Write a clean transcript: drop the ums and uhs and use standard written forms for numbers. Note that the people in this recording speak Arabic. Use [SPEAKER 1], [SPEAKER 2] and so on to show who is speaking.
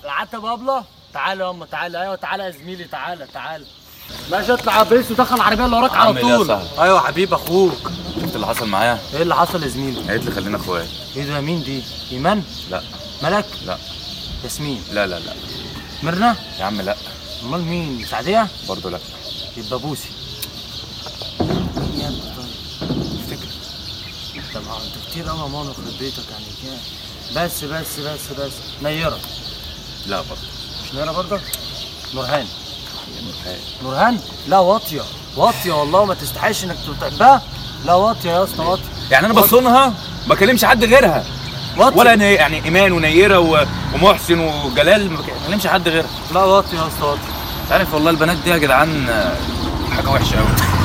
[SPEAKER 1] العتبة بابلة. تعالى يا أما تعالى. أيوة تعالى يا زميلي. تعالى ماشي. اطلع يا بيس ودخل العربية اللي وراك على طول. أيوة حبيب أخوك.
[SPEAKER 2] شفت اللي حصل معايا؟
[SPEAKER 1] إيه اللي حصل يا زميلي؟
[SPEAKER 2] قالت لي خلينا اخوات.
[SPEAKER 1] إيه ده؟ مين دي؟ إيمان؟
[SPEAKER 2] لا.
[SPEAKER 1] ملك؟
[SPEAKER 2] لا.
[SPEAKER 1] ياسمين؟
[SPEAKER 2] لا.
[SPEAKER 1] ميرنا؟
[SPEAKER 2] يا عم لا.
[SPEAKER 1] أمال مين؟ سعدية؟
[SPEAKER 2] برضه لا.
[SPEAKER 1] يبقى بوسي. يا انت طيب افتكر. طب انت كتير قوي يا مانو يخرب بيتك يعني كده. بس نيرة.
[SPEAKER 2] لا برضه.
[SPEAKER 1] مش نيرة برضه؟ نورهان. نورهان؟ لا واطية والله ما تستحقش انك تحبها. لا واطية يا اسطى واطية.
[SPEAKER 2] يعني انا بصونها ما كلمش حد غيرها. واطية. ولا يعني ايمان ونيرة ومحسن وجلال ما كلمش حد غيرها.
[SPEAKER 1] لا واطية يا اسطى واطية.
[SPEAKER 2] عارف والله البنات دي يا جدعان حاجة وحشة قوي.